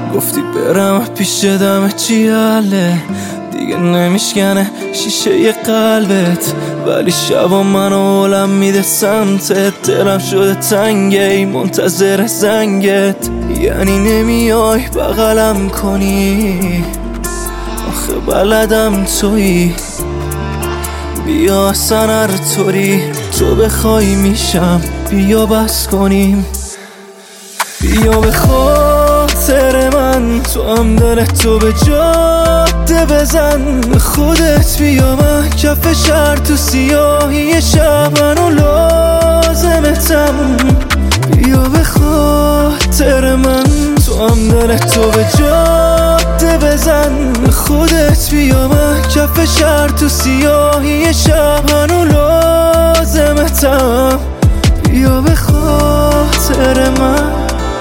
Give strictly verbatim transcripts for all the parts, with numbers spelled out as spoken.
گفتی برم پیش دم چیاله دیگه نمیشکنه شیشه ی قلبت، ولی شبا منو علم میده سمتت. دلم شده تنگه منتظر زنگت، یعنی نمیای بغلم کنی؟ آخه بلدم تویی، بیا اصلا هر طوری تو بخوای میشم، بیا بس کنیم. بیا به خاطر من تو هم دلتو به جاده بزن، خودت بیا من کف شهر تو سیاهی شب منو لازمتم. بیا به خاطر من تو هم دلتو به جاده بزن، خودت بیا من کف شهر تو سیاهی شب منو لازمتم. بیا به خاطر من.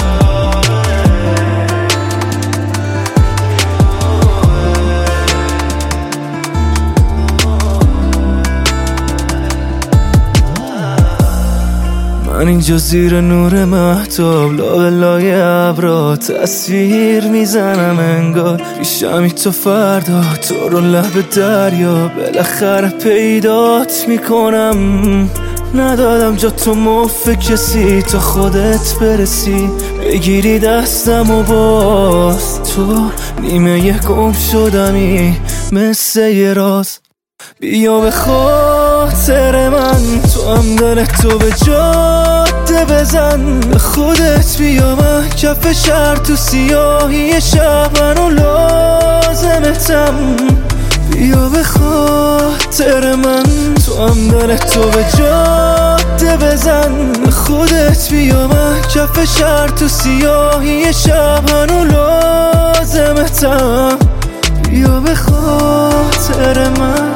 من اینجا زیر نور مهتاب لابلای ابرا تصویر میزنم انگار پیشمی تو فردا، تو رو لب دریا بالاخره پیدات میکنم. ندادم جا تو مف کسی تا خودت برسی، بگیری دستم و باز تو نیمه یه گم شدمی مثل یه راز. بیا به خاطر من تو هم دلتو به جاده بزن، خودت بیا من کف شهر تو سیاهی شب منو لازمتم. بیا به خاطر من تو هم دلتو به جاده بزن، خودت بیا من کف شهر تو سیاهی شب منو لازمتم. بیا به خاطر من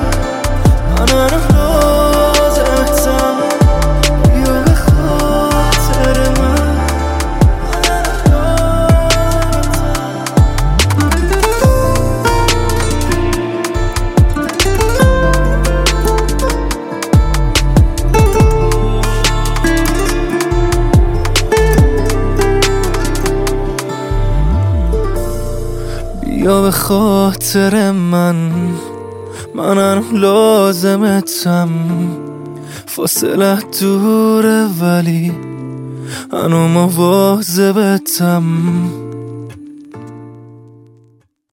یا به خاطر من منم لازمتم. فاصله دوره ولی هنو مواظبتم.